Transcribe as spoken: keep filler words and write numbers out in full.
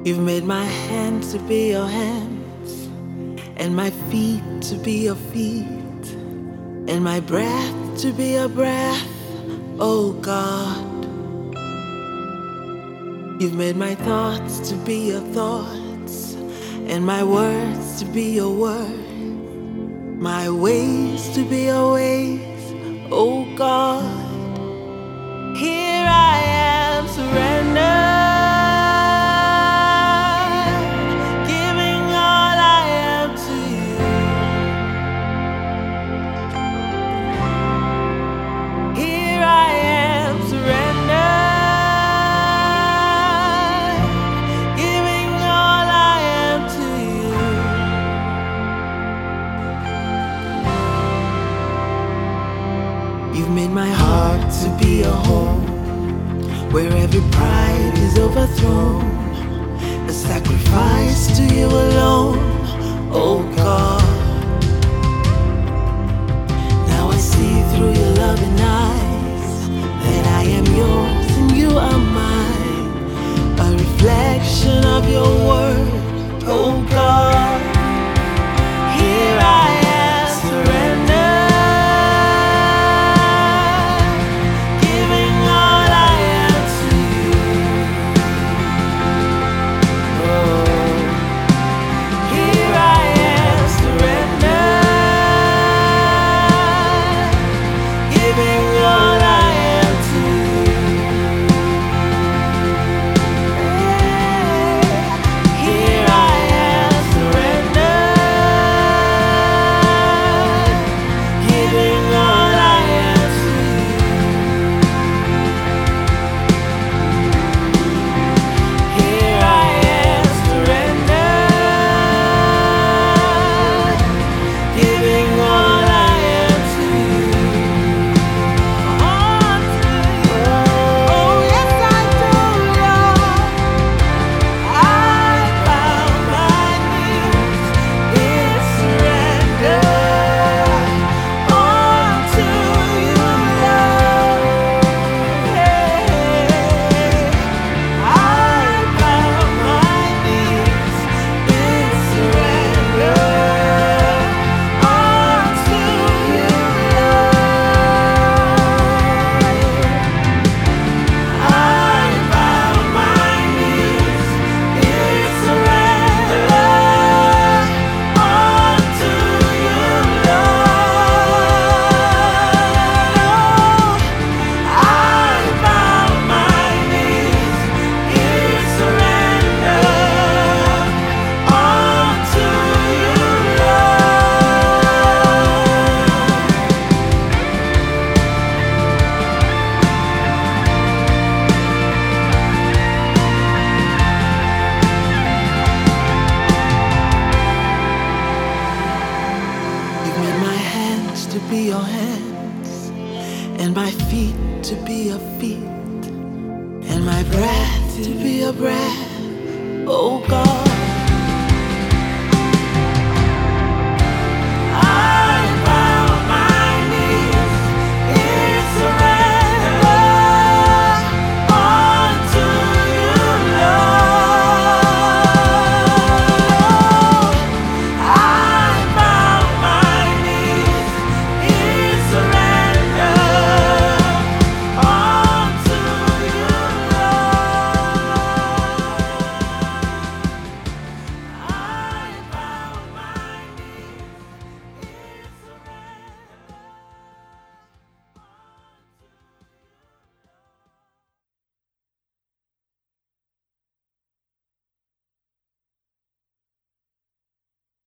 You've made my hands to be your hands, and my feet to be your feet, and my breath to be your breath, oh God. You've made my thoughts to be your thoughts, and my words to be your words, my ways to be your ways, oh God. Here I am, surrender. You've made my heart to be a home where every pride is overthrown, a sacrifice to you alone, oh God. Now I see through your loving eyes that I am yours and you are mine, a reflection of your word, oh God. Here I am, surrender. To be your hands, and my feet to be your feet, and my breath to be your breath, oh God.